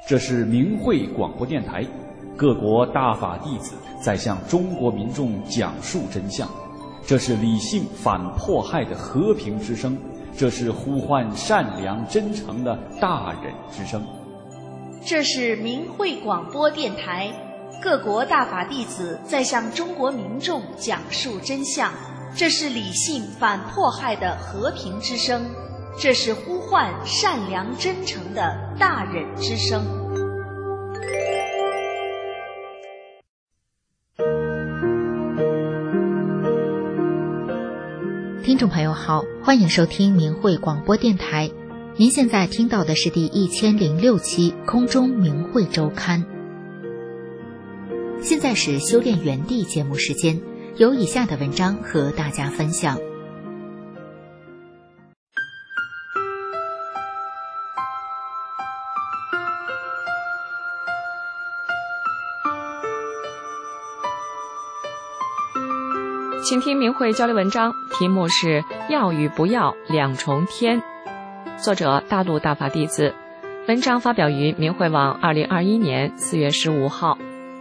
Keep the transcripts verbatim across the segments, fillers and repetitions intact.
这是明慧广播电台，各国大法弟子在向中国民众讲述真相。这是理性反迫害的和平之声，这是呼唤善良真诚的大忍之声。 这是明慧广播电台，各国大法弟子在向中国民众讲述真相。这是理性反迫害的和平之声，这是呼唤善良真诚的大忍之声。 听众朋友好，欢迎收听明慧广播电台。您现在听到的是第一千零六期空中明慧周刊。现在是修炼园地节目时间，有以下的文章和大家分享。 请听明慧交流文章，题目是要与不要两重天，作者大陆大法弟子，文章发表于明慧网二零二一年四月十五号。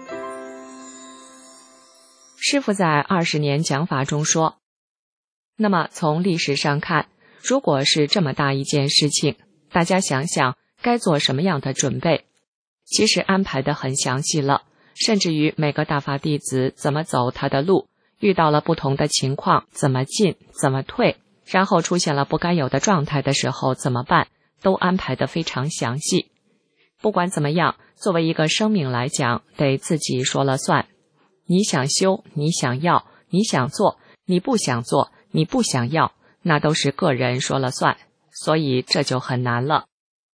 师父在二十年讲法中说，那么从历史上看，如果是这么大一件事情，大家想想该做什么样的准备。其实安排得很详细了，甚至于每个大法弟子怎么走他的路，遇到了不同的情况怎么进怎么退，然后出现了不该有的状态的时候怎么办，都安排得非常详细。不管怎么样，作为一个生命来讲，得自己说了算。你想修，你想要，你想做，你不想做，你不想要，那都是个人说了算，所以这就很难了。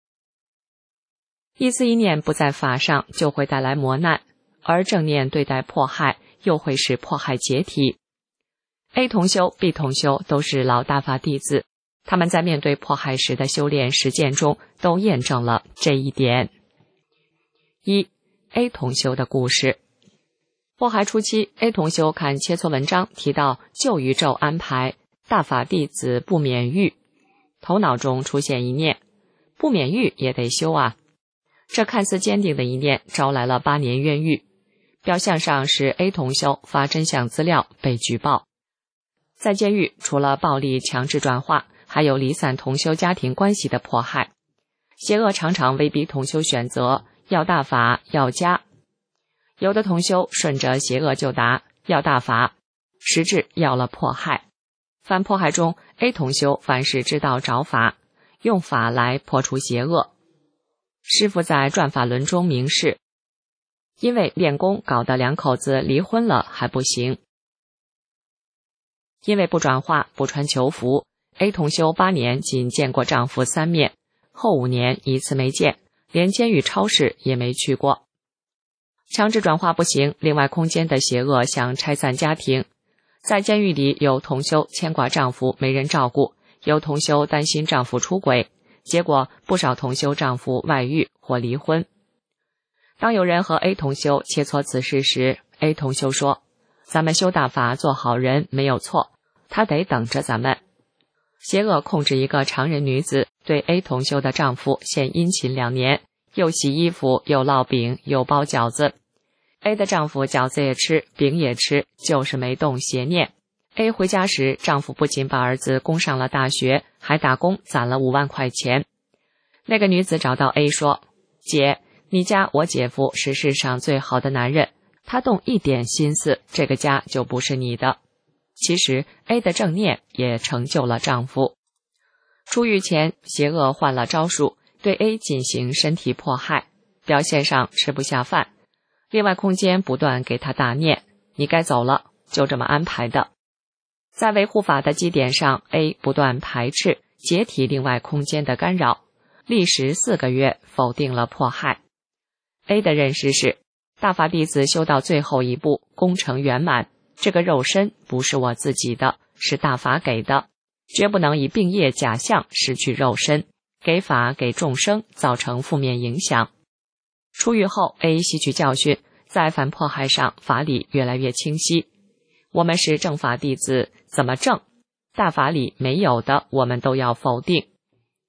一思一念不在法上，就会带来磨难，而正念对待迫害，又会使迫害解体。A 同修 B 同修都是老大法弟子，他们在面对迫害时的修炼实践中都验证了这一点。一 A 同修的故事。迫害初期， A 同修看切磋文章提到旧宇宙安排大法弟子不免狱，头脑中出现一念，不免狱也得修啊。这看似坚定的一念招来了八年冤狱，表象上是 A 同修发真相资料被举报。在监狱，除了暴力强制转化，还有离散同修家庭关系的迫害。邪恶常常威逼同修选择要大法要家，有的同修顺着邪恶就答要大法，实质要了迫害。反迫害中， A 同修凡事知道找法，用法来破除邪恶。师父在转法轮中明示，因为练功搞得两口子离婚了还不行。因为不转化不穿囚服， A 同修八年仅见过丈夫三面，后五年一次没见，连监狱超市也没去过。强制转化不行，另外空间的邪恶想拆散家庭。在监狱里，有同修牵挂丈夫没人照顾，有同修担心丈夫出轨，结果不少同修丈夫外遇或离婚。当有人和 A 同修切磋此事时， A 同修说，咱们修大法做好人没有错，他得等着咱们。邪恶控制一个常人女子，对 A 同修的丈夫献殷勤两年，又洗衣服又烙饼又包饺子。 A 的丈夫饺子也吃饼也吃，就是没动邪念。 A 回家时，丈夫不仅把儿子供上了大学，还打工攒了五万块钱。那个女子找到 A 说，姐，你家我姐夫是世上最好的男人，他动一点心思，这个家就不是你的。其实 A 的正念也成就了丈夫。出狱前，邪恶换了招数，对 A 进行身体迫害，表现上吃不下饭，另外空间不断给他大念，你该走了，就这么安排的。在维护法的基点上， A 不断排斥解体另外空间的干扰，历时四个月否定了迫害。 A 的认识是，大法弟子修到最后一步，功成圆满，这个肉身不是我自己的，是大法给的，绝不能以病业假象失去肉身，给法给众生造成负面影响。出狱后， A 吸取教训，在反迫害上法理越来越清晰。我们是正法弟子，怎么正？大法里没有的，我们都要否定。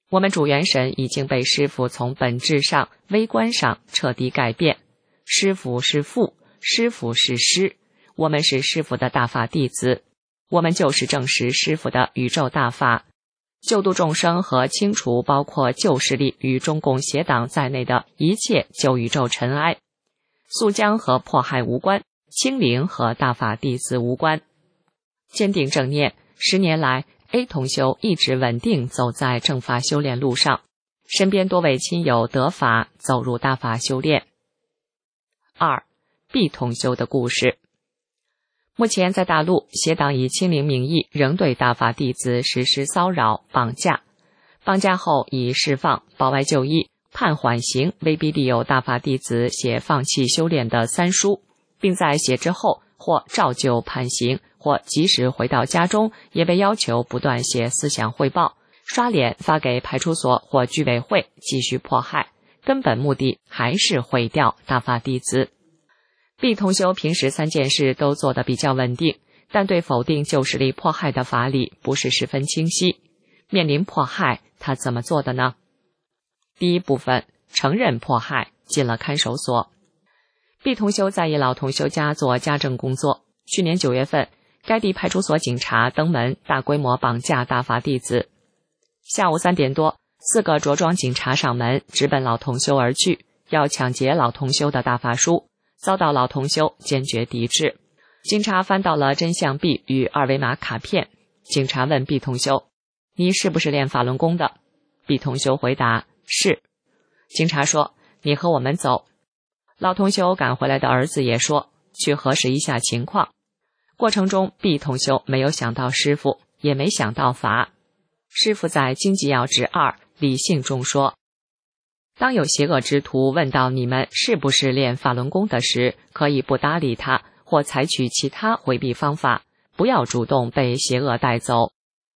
我们主元神已经被师父从本质上、微观上彻底改变。师父是父，师父是师，我们是师父的大法弟子，我们就是证实师父的宇宙大法，救度众生和清除包括旧势力与中共邪党在内的一切旧宇宙尘埃。肃江和迫害无关，清零和大法弟子无关。坚定正念，十年来 A 同修一直稳定走在正法修炼路上，身边多位亲友得法走入大法修炼。二 B 同修的故事。目前在大陆，邪党以清零名义仍对大法弟子实施骚扰、绑架，绑架后以释放、保外就医、判缓刑威逼利诱大法弟子写放弃修炼的三书，并在写之后或照旧判刑，或即使回到家中也被要求不断写思想汇报，刷脸发给派出所或居委会，继续迫害，根本目的还是毁掉大法弟子。B 同修平时三件事都做得比较稳定，但对否定旧势力迫害的法理不是十分清晰。面临迫害，他怎么做的呢？第一部分，承认迫害，进了看守所。B 同修在一老同修家做家政工作。去年九月份，该地派出所警察登门，大规模绑架大法弟子。下午三点多，四个着装警察上门，直奔老同修而去，要抢劫老同修的大法书，遭到老同修坚决抵制。警察翻到了真相币与二维码卡片。警察问 B 同修：“你是不是练法轮功的？” B 同修回答：“是。”警察说：“你和我们走。”老同修赶回来的儿子也说：“去核实一下情况。”过程中 B 同修没有想到师父，也没想到法。师父在经济要旨二理性中说：“当有邪恶之徒问到你们是不是练法轮功的时，可以不搭理他，或采取其他回避方法，不要主动被邪恶带走。”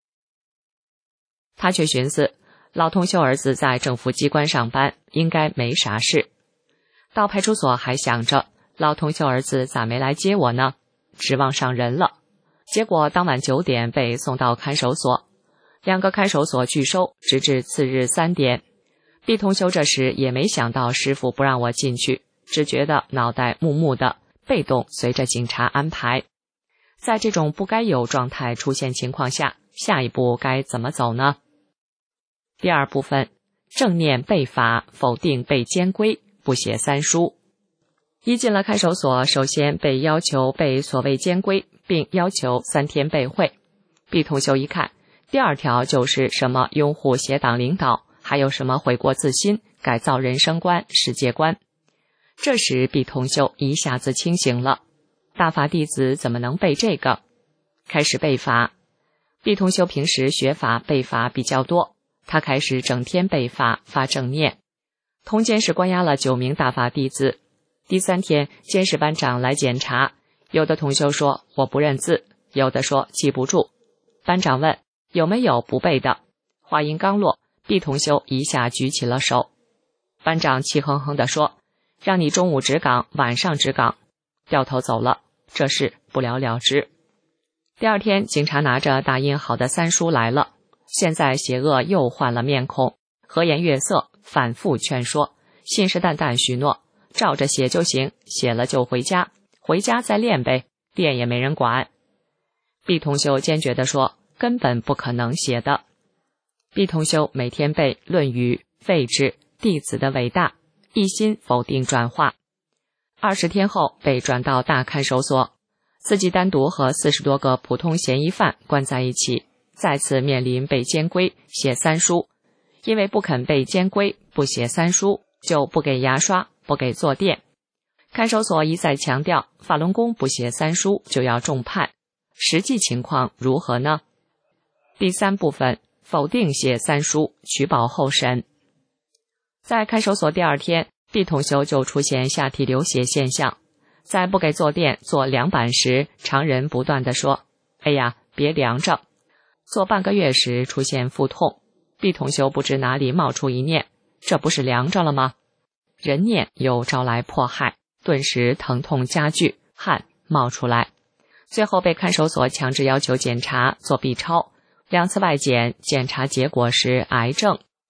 他却寻思，老同修儿子在政府机关上班，应该没啥事。到派出所还想着，老同修儿子咋没来接我呢？指望上人了。结果当晚九点被送到看守所，两个看守所拒收，直至次日三点。B 同修这时也没想到师父不让我进去，只觉得脑袋木木的，被动随着警察安排。在这种不该有状态出现情况下，下一步该怎么走呢？第二部分，正念背法，否定被监规，不写三书。一进了看守所，首先被要求背所谓监规，并要求三天背会。B 同修一看，第二条就是什么拥护邪党领导，还有什么悔过自新、改造人生观、世界观。这时 B 同修一下子清醒了，大法弟子怎么能背这个？开始背法。B 同修平时学法背法比较多，他开始整天背法发正念。同监室关押了九名大法弟子。第三天，监室班长来检查，有的同修说我不认字，有的说记不住。班长问有没有不背的，话音刚落， B 同修一下举起了手。班长气哼哼地说，让你中午值岗，晚上值岗，掉头走了，这事不了了之。第二天，警察拿着打印好的三书来了，现在邪恶又换了面孔，和颜悦色，反复劝说，信誓旦旦许诺，照着写就行，写了就回家，回家再练呗，练也没人管。B 同修坚决地说，根本不可能写的。B 同修每天背《论语》、废止、弟子的伟大，一心否定转化。二十天后被转到大看守所，自己单独和四十多个普通嫌疑犯关在一起，再次面临被监规写三书。因为不肯被监规，不写三书，就不给牙刷，不给坐垫。看守所一再强调，法轮功不写三书就要重判，实际情况如何呢？第三部分，否定写三书，取保候审。在看守所第二天， B 同修就出现下体流血现象，在不给坐垫坐凉板时，常人不断地说，哎呀，别凉着。坐半个月时出现腹痛， B 同修不知哪里冒出一念，这不是凉着了吗？人念又招来迫害，顿时疼痛加剧，汗冒出来。最后被看守所强制要求检查做 B 超，两次外检，检查结果是癌症。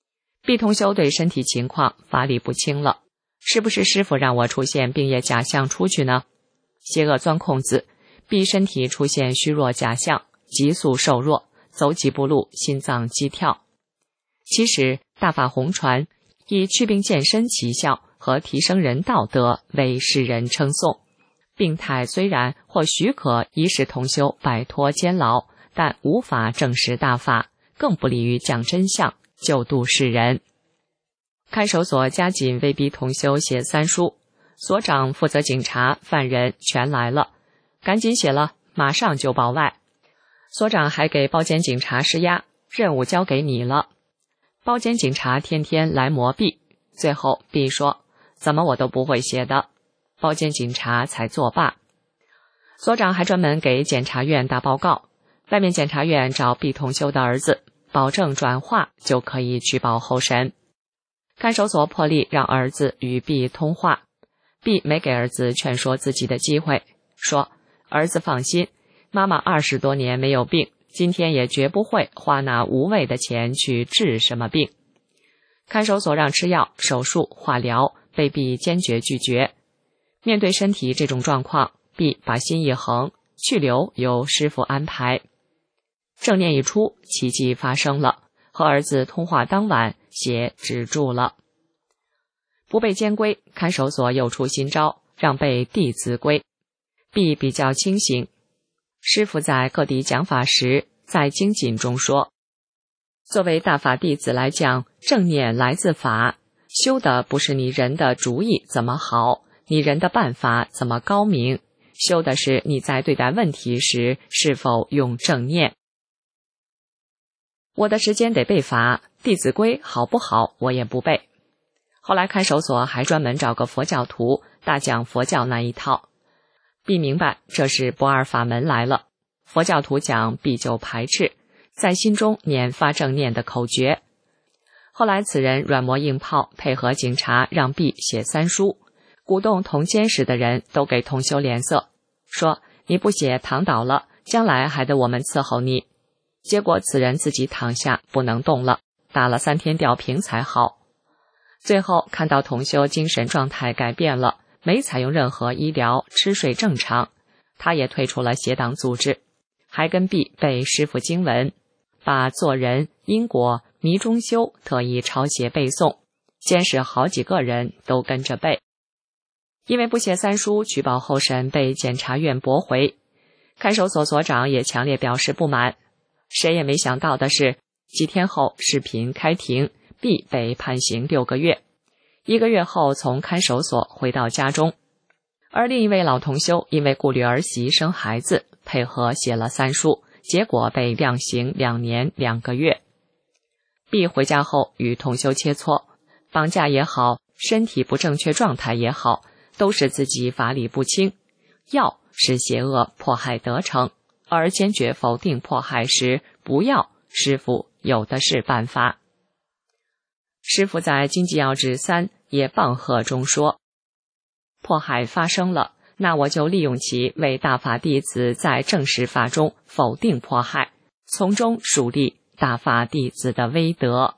毕同修对身体情况法理不清了，是不是师父让我出现病业假象出去呢？邪恶钻空子，毕身体出现虚弱假象，急速瘦弱，走几步路心脏激跳。其实大法弘传以祛病健身奇效和提升人道德为世人称颂，病态虽然或许可以使同修摆脱监牢，但无法证实大法，更不利于讲真相，救度世人。看守所加紧威逼同修写三书，所长负责警察犯人全来了，赶紧写了，马上就报外。所长还给包间警察施压，任务交给你了。包间警察天天来磨毕，最后毕说怎么我都不会写的，包间警察才作罢。所长还专门给检察院打报告，外面检察院找毕同修的儿子，保证转化就可以取保候审。看守所破例让儿子与毕通话，毕没给儿子劝说自己的机会，说儿子放心，妈妈二十多年没有病，今天也绝不会花那无谓的钱去治什么病。看守所让吃药、手术、化疗，被毕坚决拒绝。面对身体这种状况，毕把心一横，去留由师父安排。正念一出，奇迹发生了，和儿子通话当晚，血止住了。不被监归，看守所又出新招，让被弟子归。毕比较清醒。师父在各地讲法时，在精进中说，作为大法弟子来讲，正念来自法，修的不是你人的主意怎么好，你人的办法怎么高明，修的是你在对待问题时是否用正念。我的时间得背法，弟子规好不好我也不背。后来看守所还专门找个佛教徒大讲佛教那一套，必明白这是不二法门来了，佛教徒讲必就排斥，在心中念发正念的口诀。后来此人软磨硬泡，配合警察让毕写三书，鼓动同监视的人都给同修脸色，说你不写躺倒了，将来还得我们伺候你。结果此人自己躺下不能动了，打了三天吊瓶才好。最后看到同修精神状态改变了，没采用任何医疗，吃睡正常，他也退出了邪党组织，还跟毕背师父经文，把做人、因果、迷中修特意抄写背诵，监视好几个人都跟着背。因为不写三书，举报候审被检察院驳回，看守所所长也强烈表示不满。谁也没想到的是，几天后视频开庭，毕被判刑六个月，一个月后从看守所回到家中。而另一位老同修因为顾虑儿媳生孩子，配合写了三书，结果被量刑两年两个月。毕回家后与同修切磋，绑架也好，身体不正确状态也好，都是自己法理不清，要使邪恶迫害得逞，而坚决否定迫害时，不要，师父有的是办法。师父在经济要旨三也棒喝中说，迫害发生了，那我就利用其为大法弟子在正实法中否定迫害，从中树立大法弟子的威德。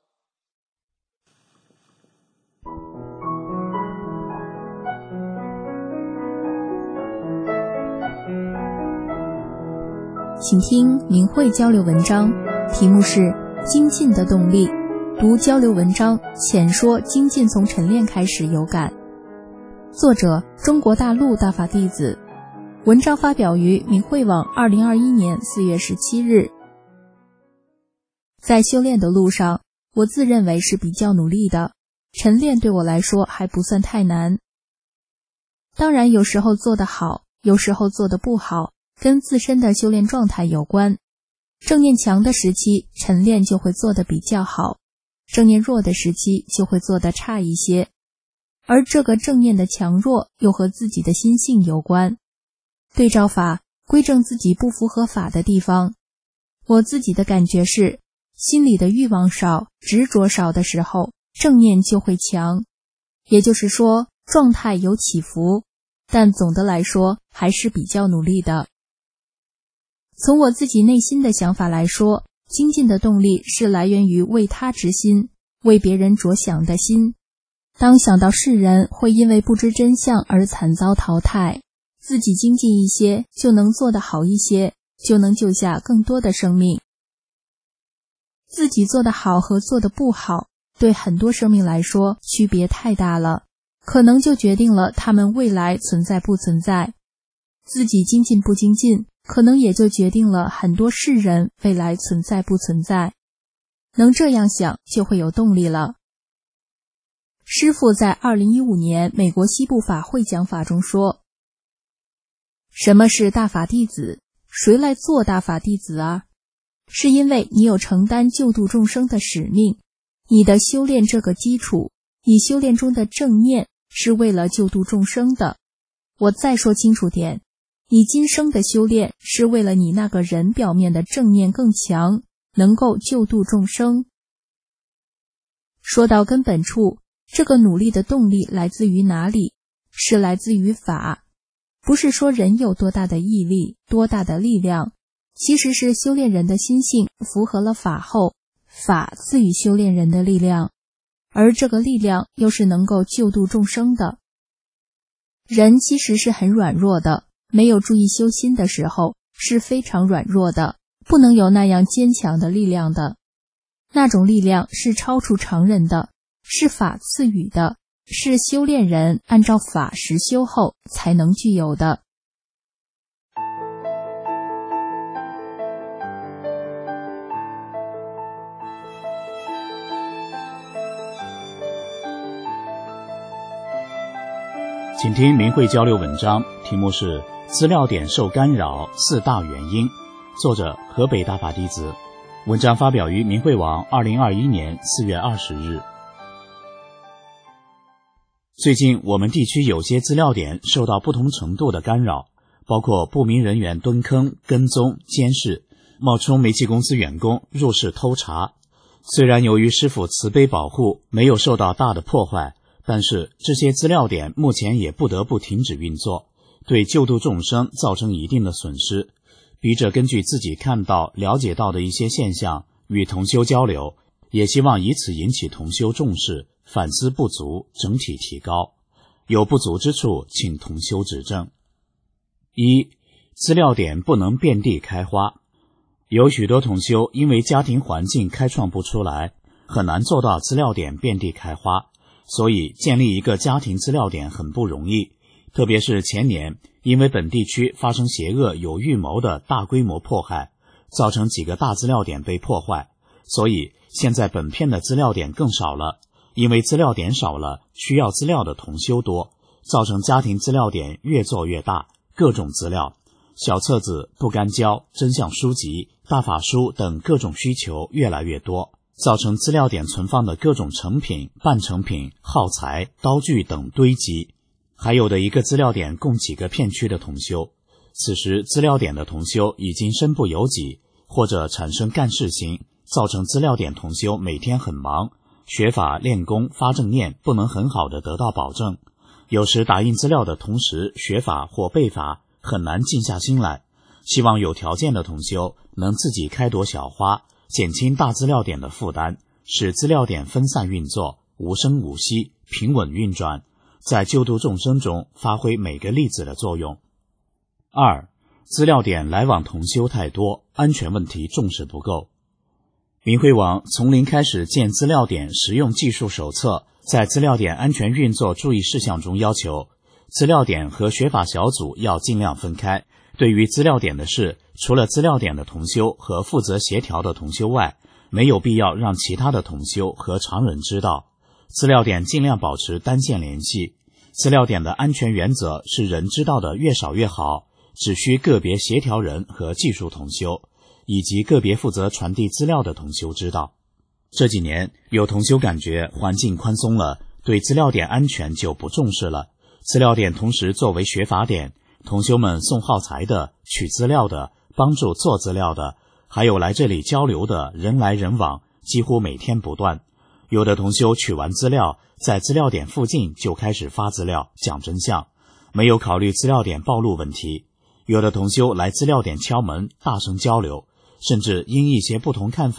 请听明慧交流文章，题目是精进的动力，读交流文章浅说精进从晨练开始有感。作者中国大陆大法弟子，文章发表于明慧网二零二一年四月十七日。在修炼的路上，我自认为是比较努力的，晨练对我来说还不算太难。当然有时候做得好，有时候做得不好，跟自身的修炼状态有关。正念强的时期，晨练就会做得比较好，正念弱的时期就会做得差一些。而这个正念的强弱又和自己的心性有关。对照法，归正自己不符合法的地方。我自己的感觉是，心里的欲望少，执着少的时候，正念就会强。也就是说，状态有起伏，但总的来说还是比较努力的。从我自己内心的想法来说，精进的动力是来源于为他之心， 为别人着想的心。当想到世人会因为不知真相而惨遭淘汰，自己精进一些，就能做得好一些，就能救下更多的生命。自己做得好和做得不好，对很多生命来说区别太大了，可能就决定了他们未来存在不存在。自己精进不精进，可能也就决定了很多世人未来存在不存在。能这样想，就会有动力了。师父在二零一五年美国西部法会讲法中说，什么是大法弟子？谁来做大法弟子啊？是因为你有承担救度众生的使命，你的修炼这个基础，你修炼中的正念是为了救度众生的。我再说清楚点，你今生的修炼是为了你那个人表面的正念更强，能够救度众生。说到根本处，这个努力的动力来自于哪里？是来自于法。不是说人有多大的毅力，多大的力量，其实是修炼人的心性符合了法后，法赐予修炼人的力量，而这个力量又是能够救度众生的。人其实是很软弱的，没有注意修心的时候是非常软弱的，不能有那样坚强的力量的。那种力量是超出常人的，是法赐予的，是修炼人按照法实修后才能具有的。 请听明慧交流文章，题目是资料点受干扰四大原因，作者河北大法弟子。文章发表于明慧网二零二一年四月二十日。最近我们地区有些资料点受到不同程度的干扰，包括不明人员蹲坑、跟踪、监视，冒充煤气公司员工入室偷查。虽然由于师父慈悲保护，没有受到大的破坏，但是这些资料点目前也不得不停止运作，对救度众生造成一定的损失。笔者根据自己看到、了解到的一些现象与同修交流，也希望以此引起同修重视，反思不足，整体提高。有不足之处，请同修指正。一、资料点不能遍地开花。有许多同修因为家庭环境开创不出来，很难做到资料点遍地开花，所以建立一个家庭资料点很不容易。特别是前年，因为本地区发生邪恶有预谋的大规模迫害，造成几个大资料点被破坏，所以现在本片的资料点更少了。因为资料点少了，需要资料的同修多，造成家庭资料点越做越大，各种资料、小册子、不干胶、真相书籍、大法书等各种需求越来越多，造成资料点存放的各种成品、半成品、耗材、刀具等堆积。还有的一个资料点供几个片区的同修，此时资料点的同修已经身不由己，或者产生干事心，造成资料点同修每天很忙，学法练功发正念不能很好的得到保证，有时打印资料的同时学法或背法，很难静下心来。希望有条件的同修能自己开朵小花，减轻大资料点的负担，使资料点分散运作，无声无息，平稳运转，在救度众生中发挥每个粒子的作用。二、资料点来往同修太多，安全问题重视不够。明慧网从零开始建资料点实用技术手册，在资料点安全运作注意事项中要求，资料点和学法小组要尽量分开。对于资料点的事，除了资料点的同修和负责协调的同修外，没有必要让其他的同修和常人知道。资料点尽量保持单线联系。资料点的安全原则是人知道的越少越好，只需个别协调人和技术同修，以及个别负责传递资料的同修知道。这几年有同修感觉环境宽松了，对资料点安全就不重视了。资料点同时作为学法点，同修们送耗材的、取资料的、帮助做资料的，还有来这里交流的，人来人往，几乎每天不断。有的同修取完资料，在资料点附近就开始发资料讲真相，没有考虑资料点暴露问题。有的同修来资料点敲门大声交流，甚至因一些不同看法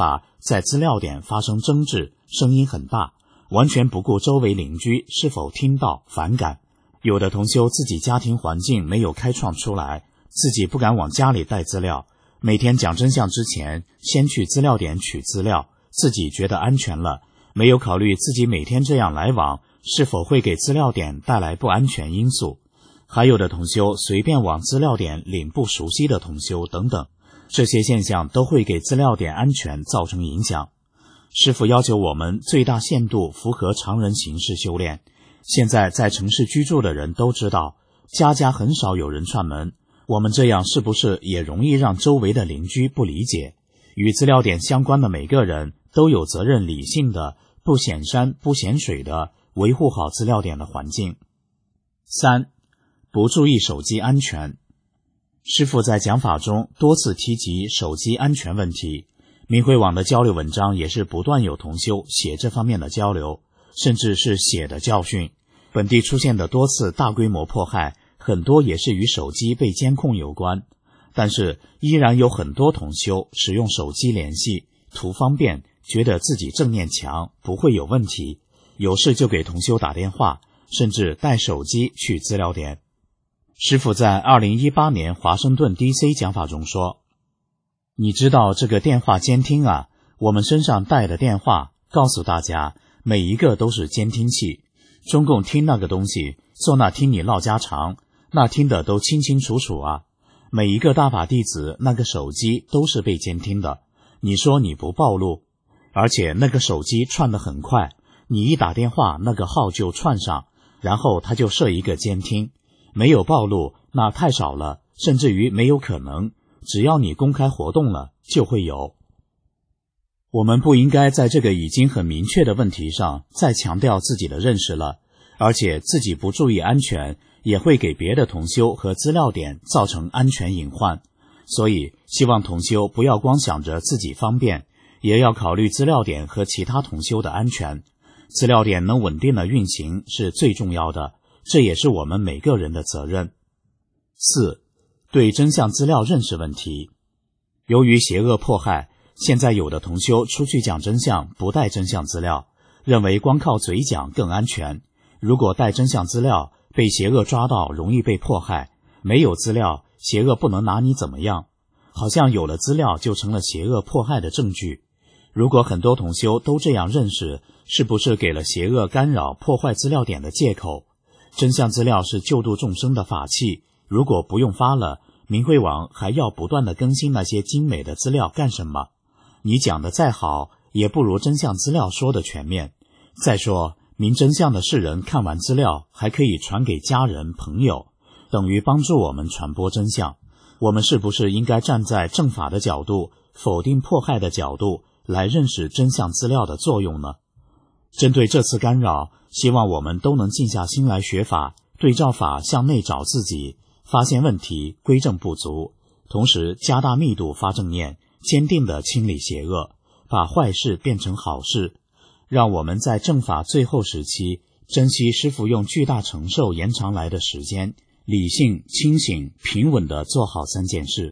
在资料点发生争执，声音很大，完全不顾周围邻居是否听到反感。有的同修自己家庭环境没有开创出来，自己不敢往家里带资料，每天讲真相之前先去资料点取资料，自己觉得安全了，没有考虑自己每天这样来往是否会给资料点带来不安全因素。还有的同修随便往资料点领不熟悉的同修等等，这些现象都会给资料点安全造成影响。师父要求我们最大限度符合常人形式修炼。现在在城市居住的人都知道，家家很少有人串门，我们这样是不是也容易让周围的邻居不理解？与资料点相关的每个人都有责任理性的、不显山不显水的维护好资料点的环境。三、不注意手机安全。师父在讲法中多次提及手机安全问题，明慧网的交流文章也是不断有同修写这方面的交流，甚至是写的教训。本地出现的多次大规模迫害，很多也是与手机被监控有关，但是依然有很多同修使用手机联系，图方便，觉得自己正念强，不会有问题，有事就给同修打电话，甚至带手机去资料点。师父在二零一八年华盛顿 D C 讲法中说，你知道这个电话监听啊，我们身上带的电话，告诉大家每一个都是监听器，中共听那个东西，坐那听你唠家常，那听的都清清楚楚啊。每一个大法弟子那个手机都是被监听的，你说你不暴露？而且那个手机串得很快，你一打电话那个号就串上，然后他就设一个监听，没有暴露那太少了，甚至于没有可能，只要你公开活动了就会有。我们不应该在这个已经很明确的问题上再强调自己的认识了，而且自己不注意安全，也会给别的同修和资料点造成安全隐患。所以希望同修不要光想着自己方便，也要考虑资料点和其他同修的安全。资料点能稳定的运行是最重要的，这也是我们每个人的责任。四、对真相资料认识问题。由于邪恶迫害，现在有的同修出去讲真相不带真相资料，认为光靠嘴讲更安全。如果带真相资料，被邪恶抓到容易被迫害，没有资料，邪恶不能拿你怎么样，好像有了资料就成了邪恶迫害的证据。如果很多同修都这样认识，是不是给了邪恶干扰破坏资料点的借口？真相资料是救度众生的法器，如果不用发了，明慧网还要不断的更新那些精美的资料干什么？你讲的再好，也不如真相资料说的全面。再说，明真相的世人看完资料还可以传给家人朋友，等于帮助我们传播真相。我们是不是应该站在正法的角度，否定迫害的角度，来认识真相资料的作用呢？针对这次干扰，希望我们都能静下心来学法，对照法向内找自己，发现问题，归正不足，同时加大密度发正念，坚定地清理邪恶，把坏事变成好事。让我们在正法最后时期，珍惜师父用巨大承受延长来的时间，理性、清醒、平稳地做好三件事。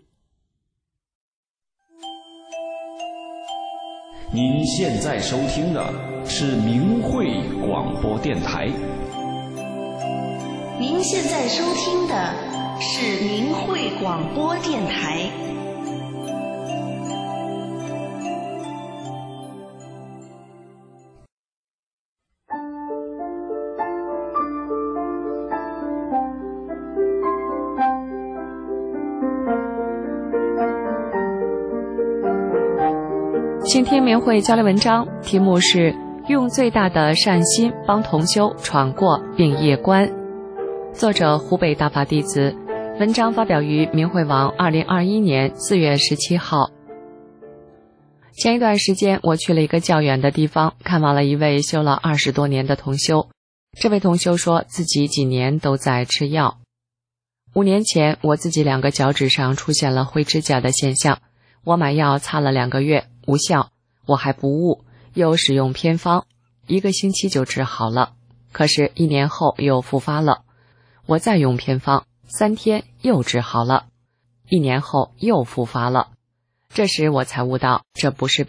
您现在收听的是明慧广播电台。 您现在收听的是明慧广播电台。 请听明慧交流文章，题目是用最大的善心帮同修闯过并业关，作者湖北大法弟子，文章发表于明慧网二零二一年四月十七号。前一段时间我去了一个较远的地方，看望了一位修了二十多年的同修。这位同修说自己几年都在吃药。五年前我自己两个脚趾上出现了灰指甲的现象，我买药擦了两个月无效，我还不悟，又使用偏方，一个星期就治好了。可是一年后又复发了，我再用偏方，三天又治好了，一年后又复发了。这时我才悟到，这不是病，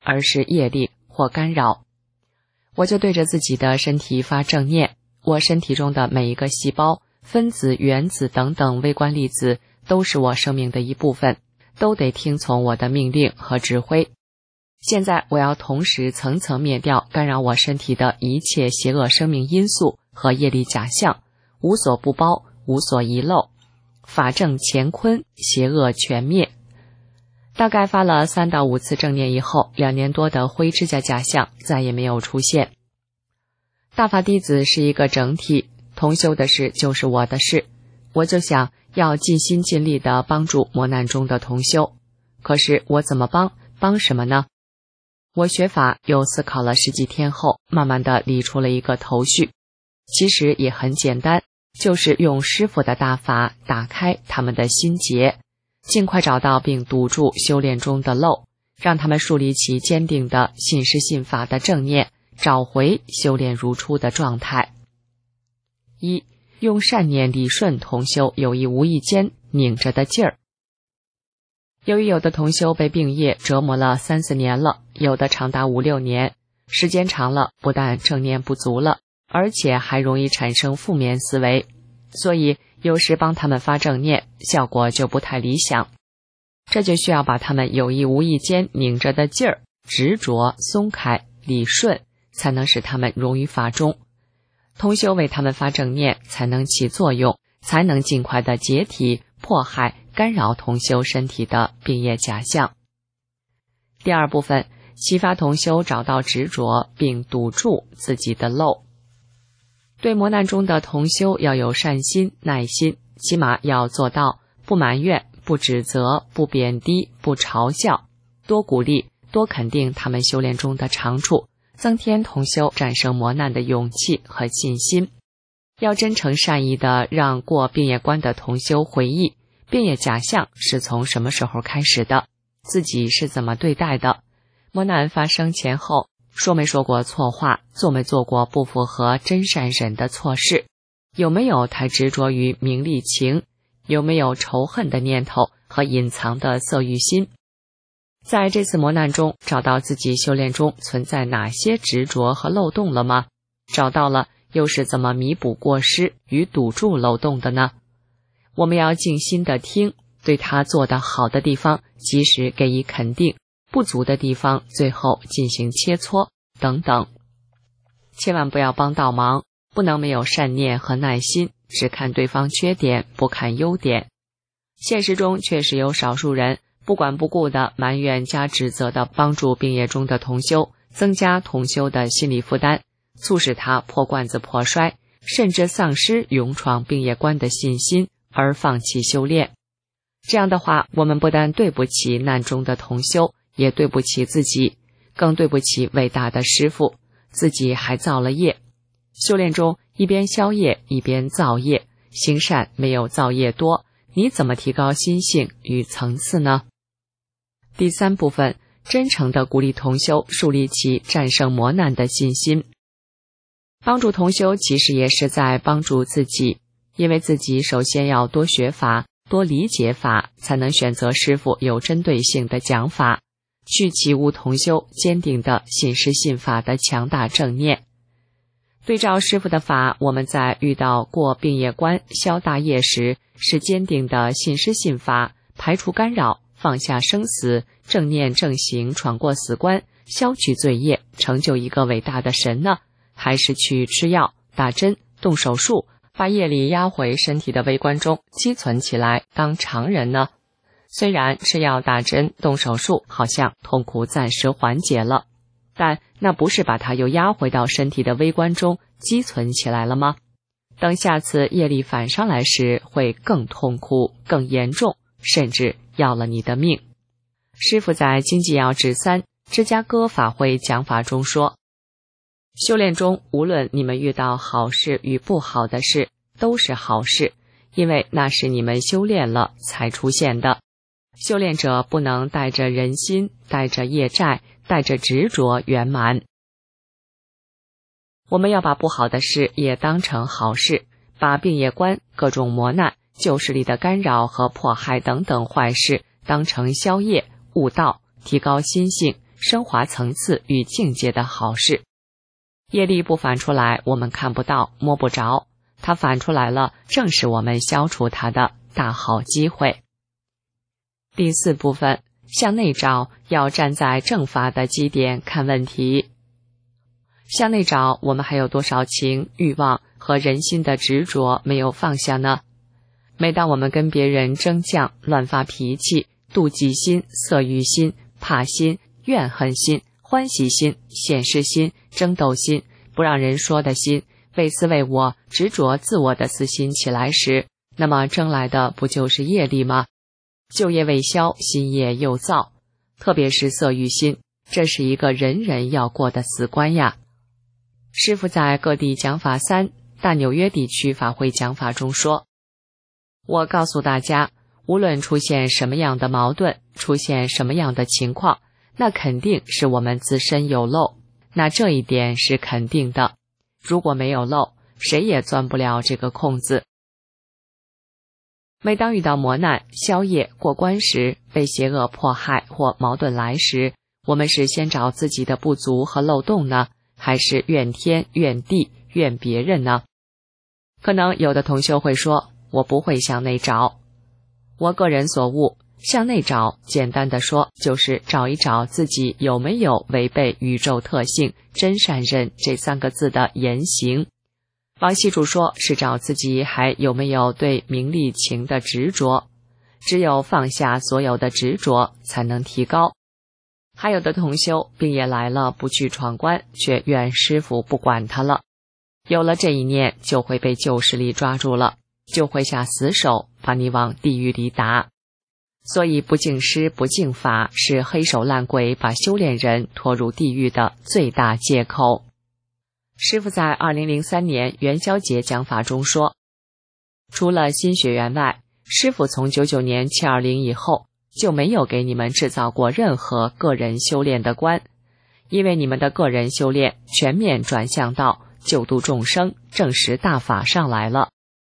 而是业力或干扰。我就对着自己的身体发正念，我身体中的每一个细胞、分子、原子等等微观粒子都是我生命的一部分，都得听从我的命令和指挥。现在我要同时层层灭掉干扰我身体的一切邪恶生命因素和业力假象，无所不包，无所遗漏，法正乾坤，邪恶全灭。大概发了三到五次正念以后，两年多的灰指甲假象再也没有出现。大法弟子是一个整体，同修的事就是我的事，我就想要尽心尽力地帮助磨难中的同修。可是我怎么帮？帮什么呢？我学法又思考了十几天后，慢慢地理出了一个头绪。其实也很简单，就是用师父的大法打开他们的心结，尽快找到并堵住修炼中的漏，让他们树立起坚定的信师信法的正念，找回修炼如初的状态。一、用善念理顺同修有意无意间拧着的劲儿。由于有的同修被病业折磨了三四年了，有的长达五六年，时间长了，不但正念不足了，而且还容易产生负面思维，所以有时帮他们发正念，效果就不太理想。这就需要把他们有意无意间拧着的劲儿执着松开理顺，才能使他们融于法中。同修为他们发正念才能起作用，才能尽快的解体迫害干扰同修身体的病业假象。第二部分，启发同修找到执着并堵住自己的漏。对磨难中的同修要有善心耐心，起码要做到不埋怨、不指责、不贬低、不嘲笑，多鼓励多肯定他们修炼中的长处，增添同修战胜磨难的勇气和信心。要真诚善意地让过病业关的同修回忆病业假象是从什么时候开始的，自己是怎么对待的，磨难发生前后说没说过错话，做没做过不符合真善忍的错事，有没有太执着于名利情，有没有仇恨的念头和隐藏的色欲心。在这次磨难中，找到自己修炼中存在哪些执着和漏洞了吗？找到了，又是怎么弥补过失与堵住漏洞的呢？我们要静心的听，对他做得好的地方及时给予肯定，不足的地方最后进行切磋等等。千万不要帮倒忙，不能没有善念和耐心，只看对方缺点不看优点。现实中确实有少数人不管不顾的埋怨加指责的帮助病业中的同修，增加同修的心理负担，促使他破罐子破摔，甚至丧失勇闯病业关的信心而放弃修炼。这样的话，我们不但对不起难中的同修，也对不起自己，更对不起伟大的师父，自己还造了业。修炼中一边消业一边造业，行善没有造业多，你怎么提高心性与层次呢？第三部分，真诚地鼓励同修树立起战胜磨难的信心。帮助同修其实也是在帮助自己，因为自己首先要多学法，多理解法，才能选择师父有针对性的讲法，去启悟同修坚定的信师信法的强大正念。对照师父的法，我们在遇到过病业关消大业时，是坚定的信师信法，排除干扰，放下生死，正念正行，闯过死关，消去罪业，成就一个伟大的神呢？还是去吃药、打针、动手术，把业力压回身体的微观中积存起来当常人呢？虽然吃药、打针、动手术好像痛苦暂时缓解了，但那不是把它又压回到身体的微观中积存起来了吗？等下次业力反上来时，会更痛苦、更严重，甚至要了你的命。师父在经济要旨三芝加哥法会讲法中说，修炼中无论你们遇到好事与不好的事，都是好事，因为那是你们修炼了才出现的。修炼者不能带着人心，带着业债，带着执着圆满。我们要把不好的事也当成好事，把病业关、各种磨难、旧势力的干扰和迫害等等坏事当成消业、悟道，提高心性， 升华层次与境界的好事。业力不反出来，我们看不到摸不着，它反出来了，正是我们消除它的大好机会。第四部分，向内找，要站在正法的基点看问题。向内找，我们还有多少情、欲望和人心的执着没有放下呢？每当我们跟别人争犟、乱发脾气、妒忌心、色欲心、怕心、怨恨心、欢喜心、显示心、争斗心、不让人说的心、为私为我、执着自我的私心起来时，那么争来的不就是业力吗？旧业未消，新业又造，特别是色欲心，这是一个人人要过的死关呀。师父在各地讲法三大纽约地区法会讲法中说，我告诉大家，无论出现什么样的矛盾，出现什么样的情况，那肯定是我们自身有漏，那这一点是肯定的。如果没有漏，谁也钻不了这个空子。每当遇到磨难、消业、过关时，被邪恶迫害或矛盾来时，我们是先找自己的不足和漏洞呢，还是怨天、怨地、怨别人呢？可能有的同修会说，我不会向内找。我个人所悟，向内找，简单的说，就是找一找自己有没有违背宇宙特性真善忍这三个字的言行。往细处说，是找自己还有没有对名利情的执着，只有放下所有的执着，才能提高。还有的同修病也来了，不去闯关，却怨师父不管他了。有了这一念，就会被旧势力抓住了，就会下死手，把你往地狱里打。所以不敬师不敬法，是黑手烂鬼把修炼人拖入地狱的最大借口。师父在二零零三年元宵节讲法中说，除了新学员外，师父从九九年七二零以后就没有给你们制造过任何个人修炼的关，因为你们的个人修炼全面转向到救度众生、证实大法上来了。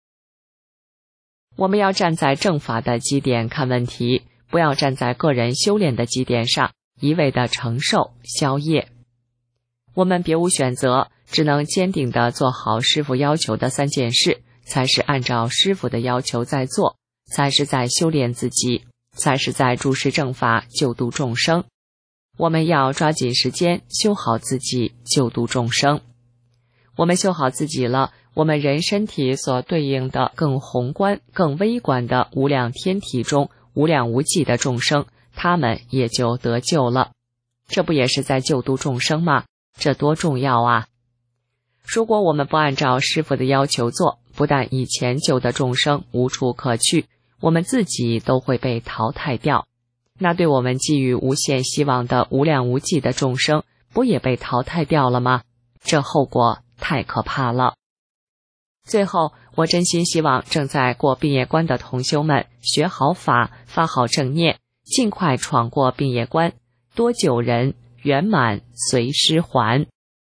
我们要站在正法的基点看问题，不要站在个人修炼的基点上一味的承受消业。我们别无选择，只能坚定地做好师父要求的三件事，才是按照师父的要求在做，才是在修炼自己，才是在注释正法救度众生。我们要抓紧时间修好自己，救度众生。我们修好自己了，我们人身体所对应的更宏观、更微观的无量天体中无量无际的众生，他们也就得救了。这不也是在救度众生吗？这多重要啊！如果我们不按照师父的要求做，不但以前救的众生无处可去，我们自己都会被淘汰掉。那对我们寄予无限希望的无量无际的众生，不也被淘汰掉了吗？这后果太可怕了。最后，我真心希望正在过病业关的同修们学好法，发好正念，尽快闯过病业关，多救人，圆满随师还。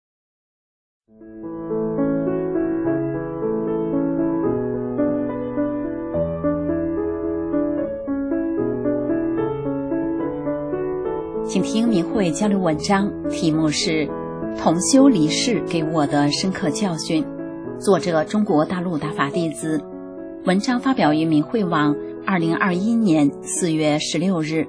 请听明慧交流文章，题目是同修离世给我的深刻教训，作者中国大陆大法弟子，文章发表于明慧网二零二一年四月十六日。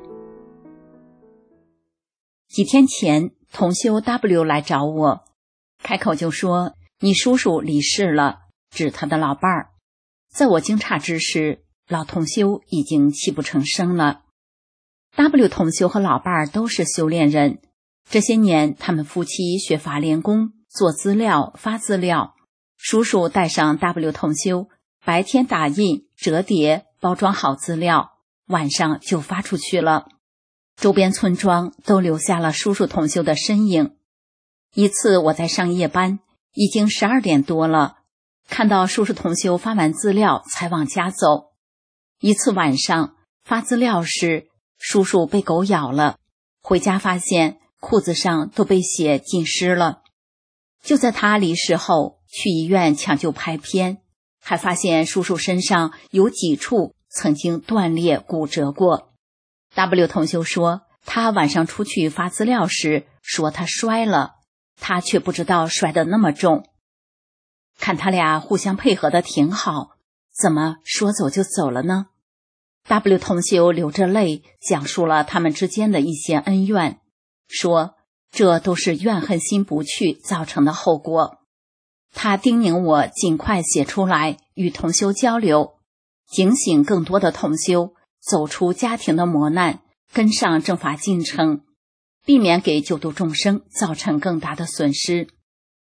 几天前，同修 W 来找我，开口就说你叔叔离世了，指他的老伴儿。在我惊诧之时，老同修已经泣不成声了。W 同修和老伴儿都是修炼人，这些年他们夫妻学法练功，做资料发资料，叔叔带上 W 同修，白天打印折叠包装好资料，晚上就发出去了。周边村庄都留下了叔叔同修的身影。一次我在上夜班，已经十二点多了，看到叔叔同修发完资料才往家走。一次晚上发资料时，叔叔被狗咬了，回家发现裤子上都被血浸湿了。就在他离世后，去医院抢救拍片，还发现叔叔身上有几处曾经断裂骨折过。W 同修说， 他晚上出去发资料时说他摔了，他却不知道摔得那么重。看他俩互相配合的挺好，怎么说走就走了呢？ W 同修流着泪讲述了他们之间的一些恩怨，说这都是怨恨心不去造成的后果。他叮咛我尽快写出来与同修交流，警醒更多的同修走出家庭的磨难，跟上正法进程，避免给救度众生造成更大的损失。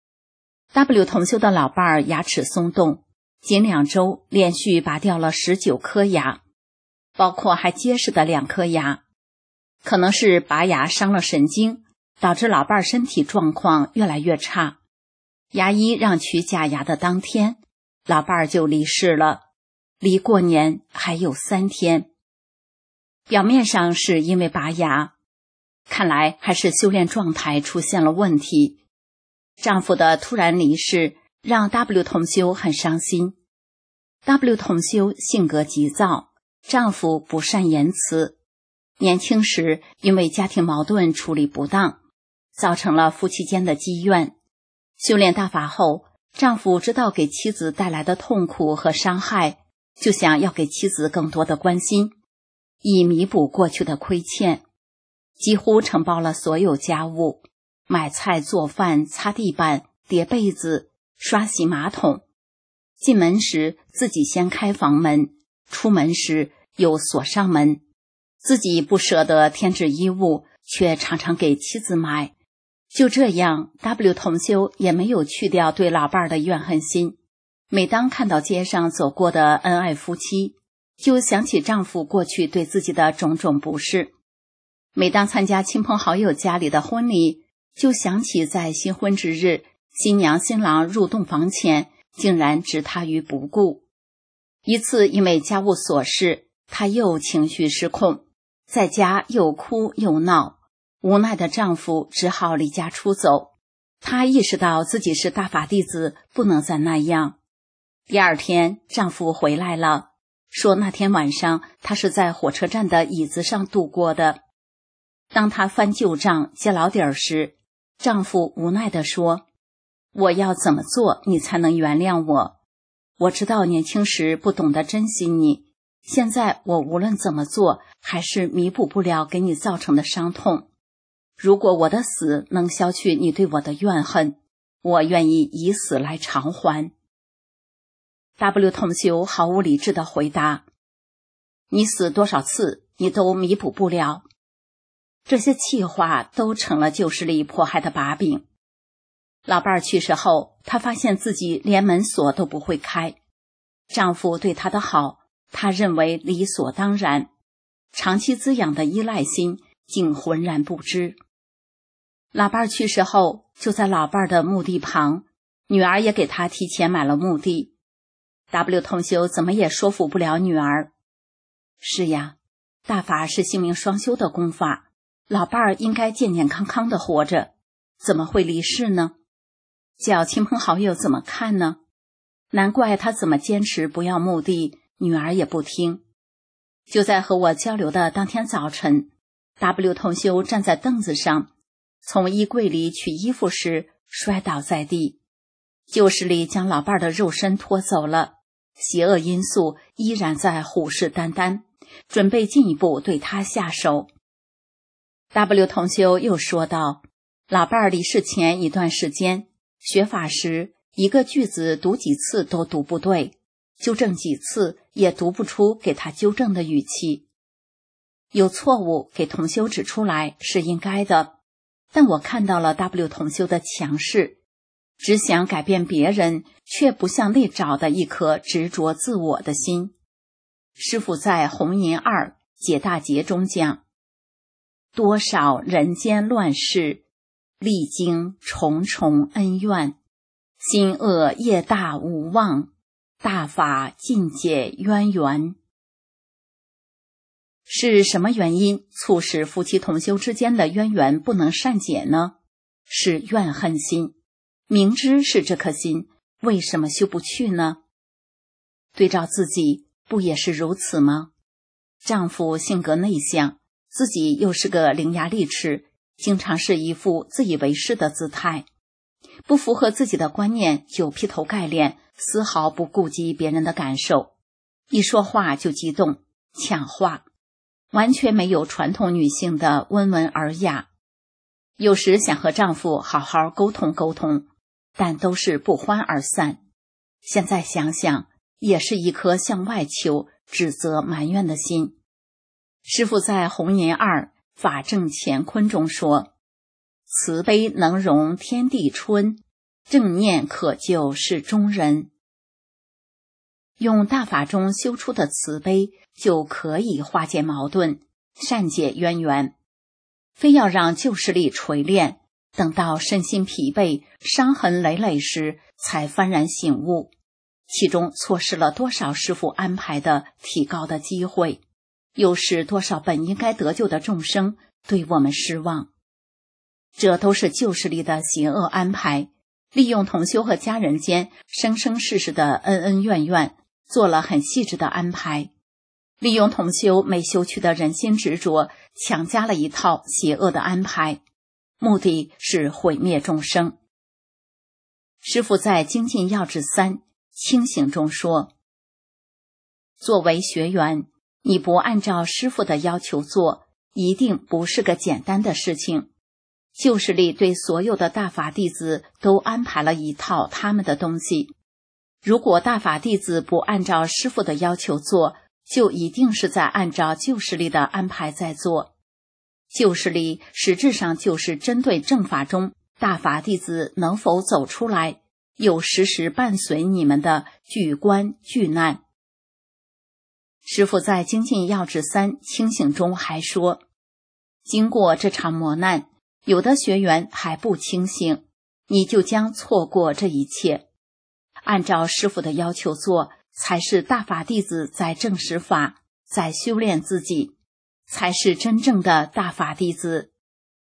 W 同修的老伴儿牙齿松动，仅两周连续拔掉了十九颗牙，包括还结实的两颗牙。可能是拔牙伤了神经，导致老伴儿身体状况越来越差。牙医让取假牙的当天，老伴儿就离世了，离过年还有三天。表面上是因为拔牙，看来还是修炼状态出现了问题。丈夫的突然离世让 W 同修很伤心。 W 同修性格急躁，丈夫不善言辞，年轻时因为家庭矛盾处理不当，造成了夫妻间的积怨。修炼大法后，丈夫知道给妻子带来的痛苦和伤害，就想要给妻子更多的关心，以弥补过去的亏欠，几乎承包了所有家务，买菜做饭、擦地板、叠被子、刷洗马桶。进门时自己先开房门，出门时又锁上门，自己不舍得添置衣物，却常常给妻子买。就这样 W 同修也没有去掉对老伴儿的怨恨心，每当看到街上走过的恩爱夫妻，就想起丈夫过去对自己的种种不是。每当参加亲朋好友家里的婚礼，就想起在新婚之日，新娘新郎入洞房前竟然置他于不顾。一次因为家务琐事，她又情绪失控，在家又哭又闹，无奈的丈夫只好离家出走。她意识到自己是大法弟子，不能再那样。第二天丈夫回来了，说那天晚上他是在火车站的椅子上度过的。当她翻旧账揭老底儿时，丈夫无奈地说，我要怎么做你才能原谅我？我知道年轻时不懂得珍惜你，现在我无论怎么做，还是弥补不了给你造成的伤痛。如果我的死能消去你对我的怨恨，我愿意以死来偿还。 W 同修毫无理智地回答，你死多少次你都弥补不了。这些气话都成了旧势力迫害的把柄。老伴儿去世后，她发现自己连门锁都不会开，丈夫对她的好，她认为理所当然，长期滋养的依赖心竟浑然不知。老伴儿去世后，就在老伴儿的墓地旁，女儿也给她提前买了墓地。W 同修怎么也说服不了女儿。是呀，大法是性命双修的功法，老伴儿应该健健康康的活着，怎么会离世呢？叫亲朋好友怎么看呢？难怪他怎么坚持不要墓地，女儿也不听。就在和我交流的当天早晨， W 同修站在凳子上，从衣柜里取衣服时摔倒在地。旧势力将老伴儿的肉身拖走了，邪恶因素依然在虎视眈眈，准备进一步对他下手。 W 同修又说道，老伴儿离世前一段时间学法时，一个句子读几次都读不对，纠正几次也读不出给他纠正的语气。有错误给同修指出来是应该的，但我看到了 W 同修的强势，只想改变别人，却不向内找的一颗执着自我的心。师父在红银二解大劫中讲，多少人间乱世，历经重重恩怨，心恶业大无望，大法尽解渊源。是什么原因促使夫妻同修之间的渊源不能善解呢？是怨恨心。明知是这颗心，为什么修不去呢？对照自己，不也是如此吗？丈夫性格内向， 自己又是个伶牙俐齿，经常是一副自以为是的姿态，不符合自己的观念就劈头盖脸，丝毫不顾及别人的感受，一说话就激动抢话，完全没有传统女性的温文尔雅。有时想和丈夫好好沟通沟通，但都是不欢而散。现在想想，也是一颗向外求、指责埋怨的心。师父在《红岩二法正乾坤》中说，慈悲能容天地春，正念可救世中人。用大法中修出的慈悲，就可以化解矛盾，善解渊源。非要让旧势力锤炼，等到身心疲惫、伤痕累累时，才幡然醒悟，其中错失了多少师父安排的提高的机会，又使多少本应该得救的众生对我们失望。这都是旧势力的邪恶安排，利用同修和家人间生生世世的恩恩怨怨，做了很细致的安排，利用同修没修去的人心执着，强加了一套邪恶的安排，目的是毁灭众生。师父在精进要旨三清醒中说，作为学员，你不按照师父的要求做，一定不是个简单的事情。旧势力对所有的大法弟子都安排了一套他们的东西，如果大法弟子不按照师父的要求做，就一定是在按照旧势力的安排在做。旧势力实质上就是针对正法中大法弟子能否走出来，又时时伴随你们的巨关巨难。师父在精进要旨三清醒中还说，经过这场磨难，有的学员还不清醒，你就将错过这一切。按照师父的要求做，才是大法弟子在证实法，在修炼自己，才是真正的大法弟子。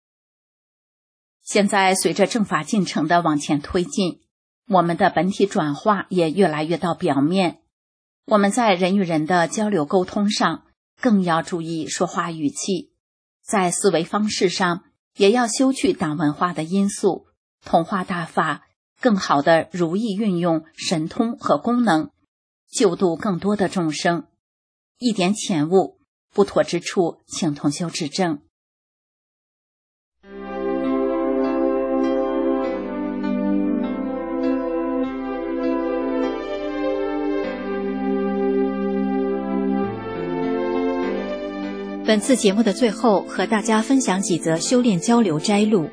现在随着正法进程的往前推进，我们的本体转化也越来越到表面。我们在人与人的交流沟通上，更要注意说话语气，在思维方式上也要修去党文化的因素，同化大法，更好地如意运用神通和功能，救度更多的众生。一点浅悟不妥之处，请同修指正。 本次节目的最后，和大家分享几则修炼交流摘录。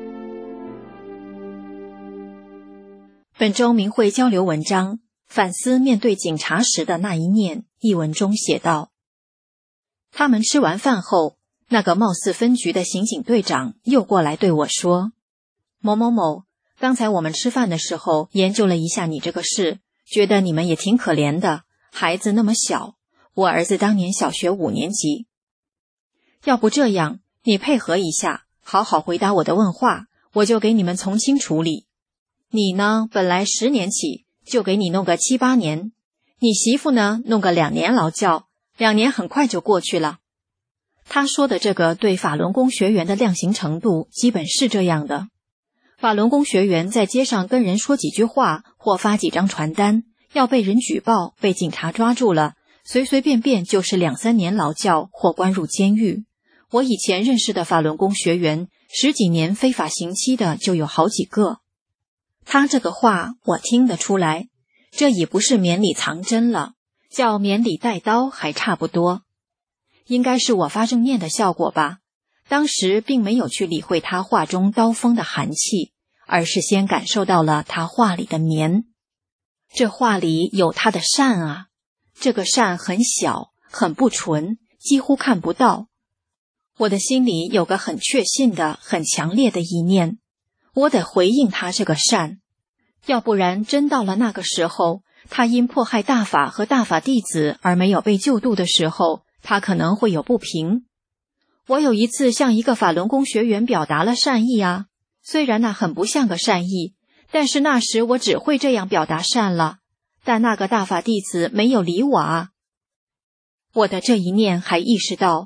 本周明慧交流文章，反思面对警察时的那一念，一文中写道：他们吃完饭后，那个貌似分局的刑警队长又过来对我说，某某某，刚才我们吃饭的时候研究了一下你这个事，觉得你们也挺可怜的，孩子那么小，我儿子当年小学五年级。要不这样，你配合一下，好好回答我的问话，我就给你们从轻处理。你呢，本来十年起，就给你弄个七八年，你媳妇呢，弄个两年劳教，两年很快就过去了。他说的这个对法轮功学员的量刑程度基本是这样的。法轮功学员在街上跟人说几句话或发几张传单，要被人举报，被警察抓住了，随随便便就是两三年劳教或关入监狱。我以前认识的法轮功学员，十几年非法刑期的就有好几个。他这个话我听得出来，这已不是绵里藏针了，叫绵里带刀还差不多。应该是我发正念的效果吧，当时并没有去理会他话中刀锋的寒气，而是先感受到了他话里的绵。这话里有他的善啊，这个善很小，很不纯，几乎看不到。我的心里有个很确信的、很强烈的意念，我得回应他这个善，要不然真到了那个时候，他因迫害大法和大法弟子而没有被救度的时候，他可能会有不平。我有一次向一个法轮功学员表达了善意啊，虽然那很不像个善意，但是那时我只会这样表达善了，但那个大法弟子没有理我啊。我的这一念还意识到，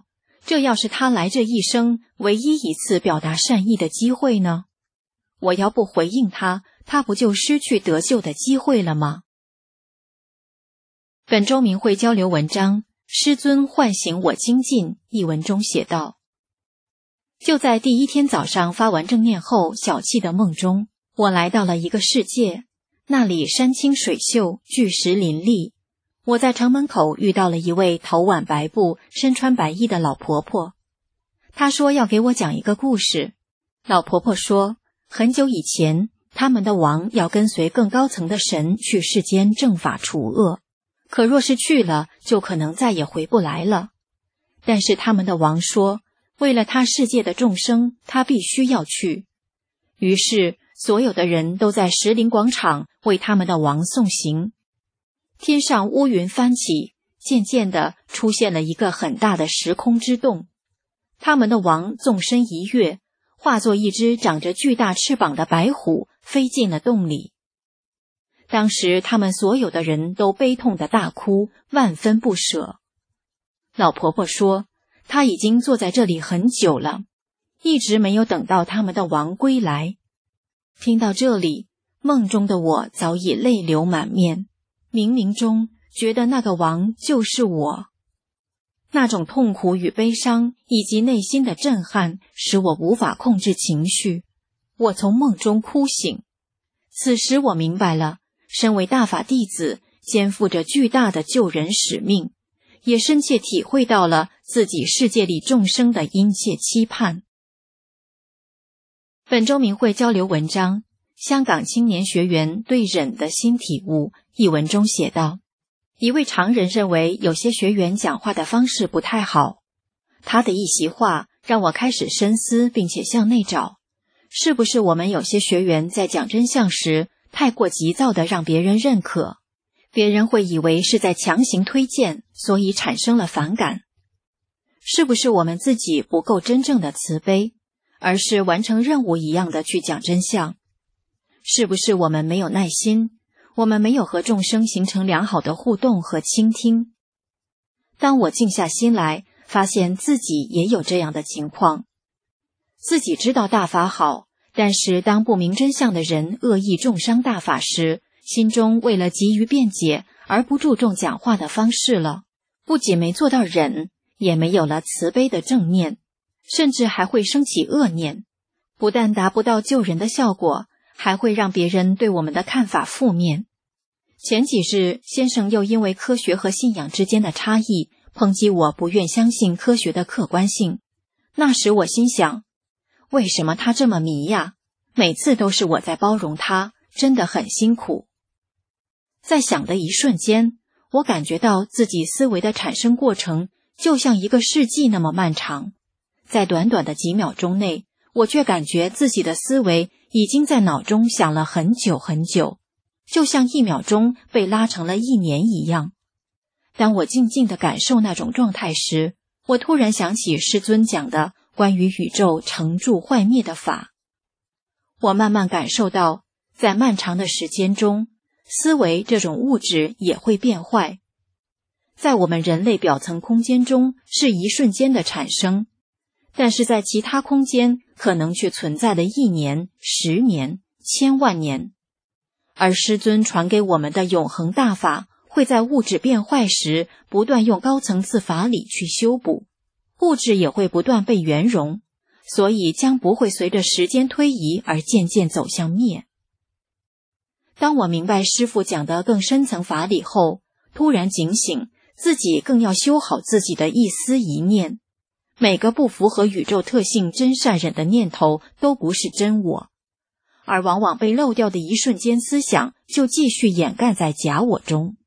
这要是他来这一生唯一一次表达善意的机会呢？我要不回应他，他不就失去得救的机会了吗？本周明慧交流文章《师尊唤醒我精进》一文中写道：就在第一天早上发完正念后小憩的梦中，我来到了一个世界，那里山清水秀，巨石林立。我在城门口遇到了一位头挽白布、身穿白衣的老婆婆。她说要给我讲一个故事。老婆婆说，很久以前，他们的王要跟随更高层的神去世间正法除恶，可若是去了，就可能再也回不来了。但是他们的王说，为了他世界的众生，他必须要去。于是，所有的人都在石林广场为他们的王送行。天上乌云翻起，渐渐地出现了一个很大的时空之洞。他们的王纵身一跃，化作一只长着巨大翅膀的白虎，飞进了洞里。当时他们所有的人都悲痛地大哭，万分不舍。老婆婆说，她已经坐在这里很久了，一直没有等到他们的王归来。听到这里，梦中的我早已泪流满面，冥冥中觉得那个王就是我。那种痛苦与悲伤以及内心的震撼使我无法控制情绪，我从梦中哭醒。此时我明白了，身为大法弟子，肩负着巨大的救人使命，也深切体会到了自己世界里众生的殷切期盼。本周明慧交流文章《香港青年学员对忍的新体悟》一文中写道，一位常人认为有些学员讲话的方式不太好，他的一席话让我开始深思，并且向内找，是不是我们有些学员在讲真相时太过急躁地让别人认可，别人会以为是在强行推荐，所以产生了反感？是不是我们自己不够真正的慈悲，而是完成任务一样的去讲真相？是不是我们没有耐心，我们没有和众生形成良好的互动和倾听？当我静下心来，发现自己也有这样的情况。自己知道大法好，但是当不明真相的人恶意重伤大法时，心中为了急于辩解而不注重讲话的方式了，不仅没做到忍，也没有了慈悲的正念，甚至还会升起恶念，不但达不到救人的效果，还会让别人对我们的看法负面。前几日，先生又因为科学和信仰之间的差异，抨击我不愿相信科学的客观性。那时我心想，为什么他这么迷呀？每次都是我在包容他，真的很辛苦。在想的一瞬间，我感觉到自己思维的产生过程就像一个世纪那么漫长。在短短的几秒钟内，我却感觉自己的思维已经在脑中想了很久很久，就像一秒钟被拉成了一年一样。当我静静地感受那种状态时，我突然想起师尊讲的关于宇宙成住坏灭的法。我慢慢感受到，在漫长的时间中，思维这种物质也会变坏。在我们人类表层空间中是一瞬间的产生，但是在其他空间可能却存在了一年、十年、千万年。而师尊传给我们的永恒大法，会在物质变坏时不断用高层次法理去修补，物质也会不断被圆融，所以将不会随着时间推移而渐渐走向灭。当我明白师父讲的更深层法理后，突然警醒，自己更要修好自己的一思一念。每个不符合宇宙特性真善忍的念头都不是真我，而往往被漏掉的一瞬间思想就继续掩盖在假我中。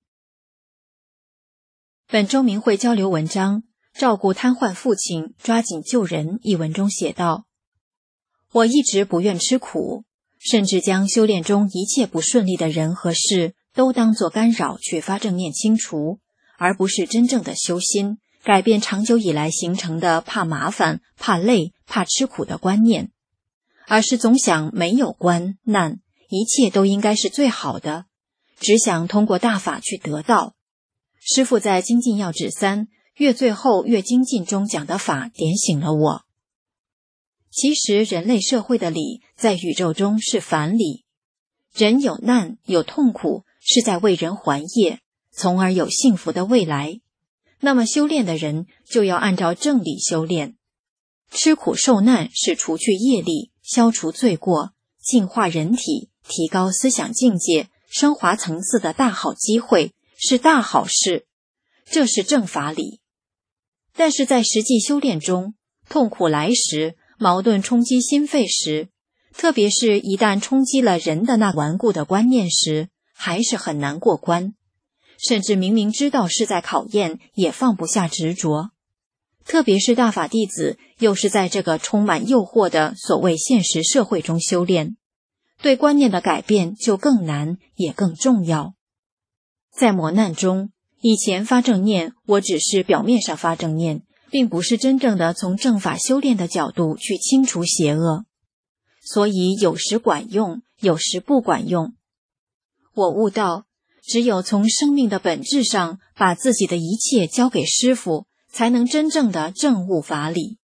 本周明慧交流文章《照顾瘫痪父亲，抓紧救人》一文中写道，我一直不愿吃苦，甚至将修炼中一切不顺利的人和事都当作干扰去发正念清除，而不是真正的修心，改变长久以来形成的怕麻烦、怕累、怕吃苦的观念，而是总想没有关难，一切都应该是最好的，只想通过大法去得到。师父在精进要旨三越最后越精进中讲的法点醒了我。其实人类社会的理在宇宙中是反理，人有难有痛苦是在为人还业，从而有幸福的未来。那么修炼的人就要按照正理修炼。吃苦受难是除去业力，消除罪过，净化人体，提高思想境界，升华层次的大好机会，是大好事，这是正法理。但是在实际修炼中，痛苦来时，矛盾冲击心肺时，特别是一旦冲击了人的那顽固的观念时，还是很难过关，甚至明明知道是在考验，也放不下执着。特别是大法弟子又是在这个充满诱惑的所谓现实社会中修炼，对观念的改变就更难，也更重要。在磨难中，以前发正念，我只是表面上发正念，并不是真正的从正法修炼的角度去清除邪恶，所以有时管用，有时不管用。我悟到，只有从生命的本质上把自己的一切交给师父，才能真正的证悟法理。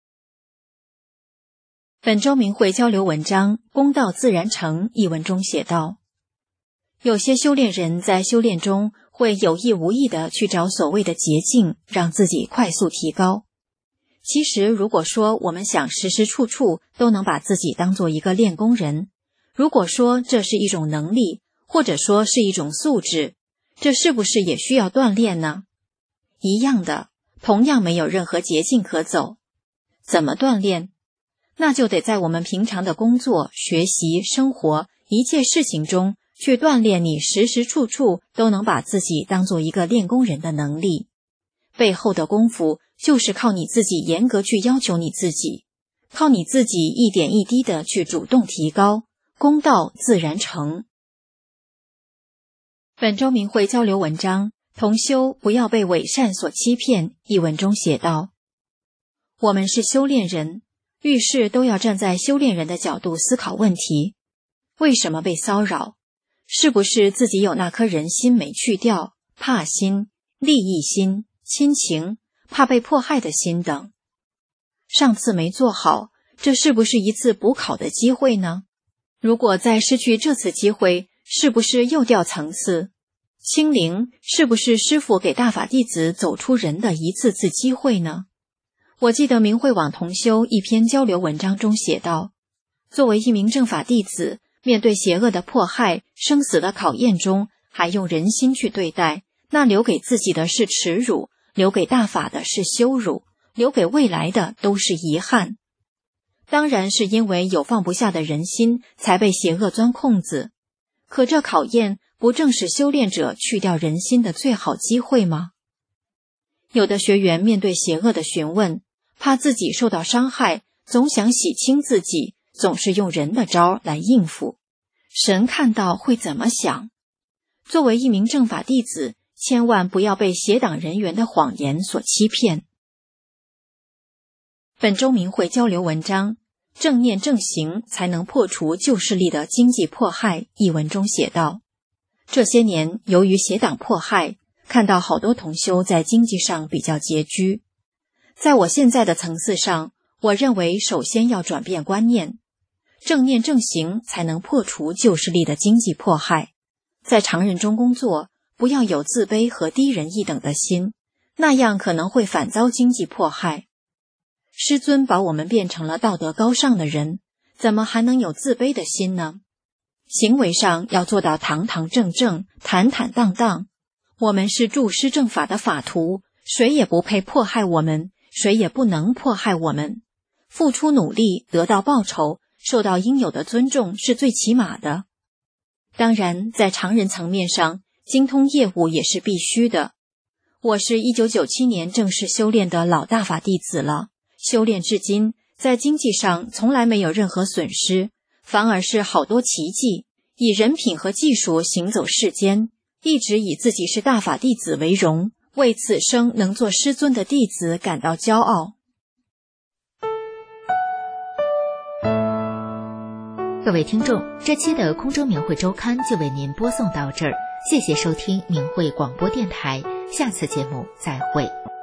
本周明慧交流文章《功道自然成》一文中写道，有些修炼人在修炼中会有意无意地去找所谓的捷径，让自己快速提高。其实如果说我们想时时处处都能把自己当做一个练功人，如果说这是一种能力，或者说是一种素质，这是不是也需要锻炼呢？一样的，同样没有任何捷径可走。怎么锻炼？那就得在我们平常的工作、学习、生活一切事情中去锻炼你时时处处都能把自己当做一个练功人的能力。背后的功夫就是靠你自己严格去要求你自己，靠你自己一点一滴的去主动提高，功道自然成。本周明慧交流文章同修不要被伪善所欺骗一文中写道，我们是修炼人，遇事都要站在修炼人的角度思考问题。为什么被骚扰？是不是自己有那颗人心没去掉，怕心、利益心、亲情，怕被迫害的心等？上次没做好，这是不是一次补考的机会呢？如果再失去这次机会，是不是又掉层次？清零是不是师父给大法弟子走出人的一次次机会呢？我记得明慧网同修一篇交流文章中写道，作为一名正法弟子，面对邪恶的迫害、生死的考验中，还用人心去对待，那留给自己的是耻辱，留给大法的是羞辱，留给未来的都是遗憾。当然是因为有放不下的人心，才被邪恶钻空子。可这考验不正是修炼者去掉人心的最好机会吗？有的学员面对邪恶的询问，怕自己受到伤害，总想洗清自己，总是用人的招来应付。神看到会怎么想？作为一名正法弟子，千万不要被邪党人员的谎言所欺骗。本周明慧交流文章正念正行才能破除旧势力的经济迫害一文中写道，这些年由于邪党迫害，看到好多同修在经济上比较拮据。在我现在的层次上，我认为首先要转变观念，正念正行才能破除旧势力的经济迫害。在常人中工作，不要有自卑和低人一等的心，那样可能会反遭经济迫害。师尊把我们变成了道德高尚的人，怎么还能有自卑的心呢？行为上要做到堂堂正正、坦坦荡荡。我们是助师正法的法徒，谁也不配迫害我们，谁也不能迫害我们。付出努力，得到报酬，受到应有的尊重是最起码的。当然，在常人层面上，精通业务也是必须的。我是一九九七年正式修炼的老大法弟子了，修炼至今，在经济上从来没有任何损失，反而是好多奇迹，以人品和技术行走世间，一直以自己是大法弟子为荣，为此生能做师尊的弟子感到骄傲。 各位听众，这期的空中明慧周刊就为您播送到这儿，谢谢收听明慧广播电台，下次节目再会。